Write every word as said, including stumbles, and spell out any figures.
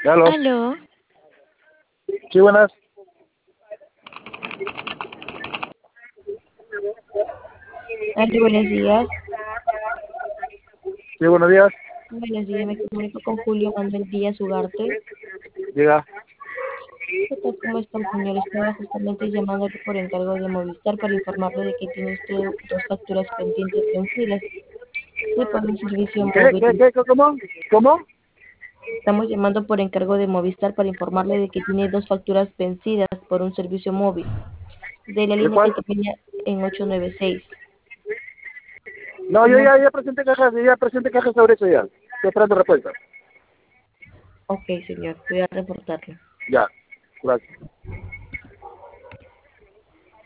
Aló. Aló, Sí, buenas. aló, buenos días. Sí, buenos días. Buenos días, me comunico con Julio Manuel Díaz Ugarte. Diga. ¿Qué tal? ¿Cómo está, señor? Estaba justamente llamándole por encargo de Movistar para informarle de que tiene usted dos facturas pendientes vencidas de por un servicio ¿Qué, qué, móvil. qué, cómo? ¿Cómo? Estamos llamando por encargo de Movistar para informarle de que tiene dos facturas vencidas por un servicio móvil de la ¿De línea que cuál? termina en ocho nueve seis. No, yo Como, ya, ya presenté cajas, yo ya presenté cajas sobre eso ya. Estoy esperando respuesta. ok, señor, voy a reportarlo. Ya. Gracias.